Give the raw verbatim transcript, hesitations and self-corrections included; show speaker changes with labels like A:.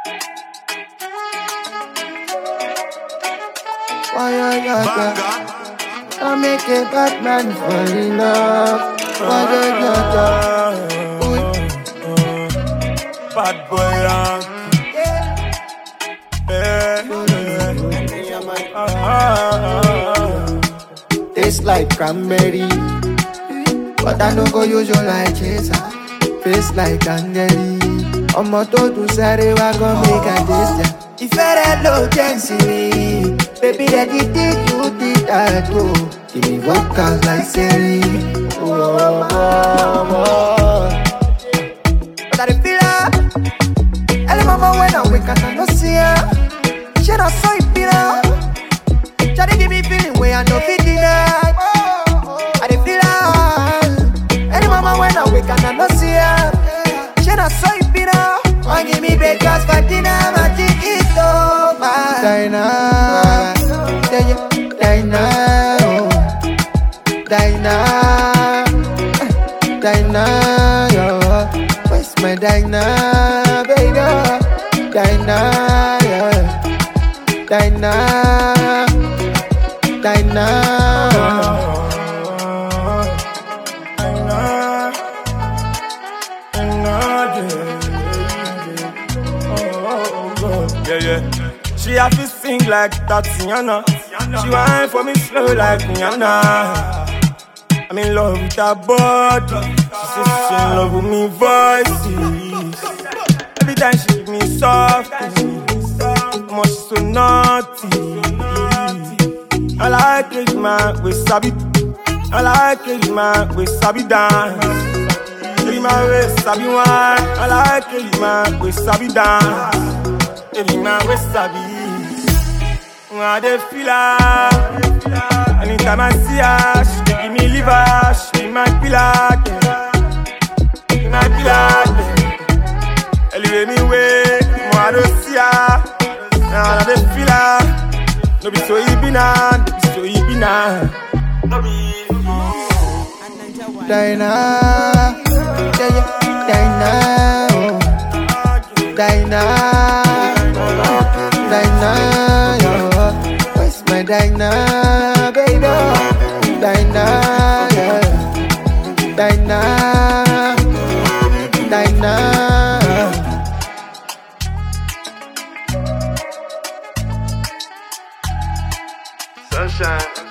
A: Why you got I make a bad man fall in love. Why you got
B: bad boy, yeah.
A: Taste like cranberry, but I don't go use your like chaser. Face like candy. I'm a total sorry, I gon' make a gesture. If I had no chance in me, baby, that you did, you did that too. Give me vocals like Siri. Oh, oh, oh, oh. But I feel her. Early mama when I wake up, I don't see her. She not so it be now. Try to give me feeling where I know fit deny. I dey feel her. Early mama when I wake up, I don't see her. She not so it be now. Why give me breakfast for dinner? My think it's over. Dinah, Dinah, Dinah, Dinah, Dinah, yo. Where's my Dinah, baby? Dinah, yeah. Dinah, Dinah.
B: Yeah, yeah. She have to sing like Tatiana. She whine for me slow like Rihanna. I'm in love with her body. She says she in love with me voices. Every time she give me soft, I'm much so naughty. I like it, man, we sabi. I like it, man, we sabi dance. Every man we sabi wine. I like it, man, we sabi dance. Every man we sabi. I dey feel her. Anytime I see her, she dey give me liver. She be my pillar, yeah. Be my pillar, yeah. Elevate me way, more I don't see her. Now I dey feel her. No be so easy now, no be so easy now. No be.
A: Dinah, Dinah, Dinah, Dinah, Dinah, yo. Where's my Dinah, baby? Dinah, yeah. Dinah, Dinah.
B: Sunshine.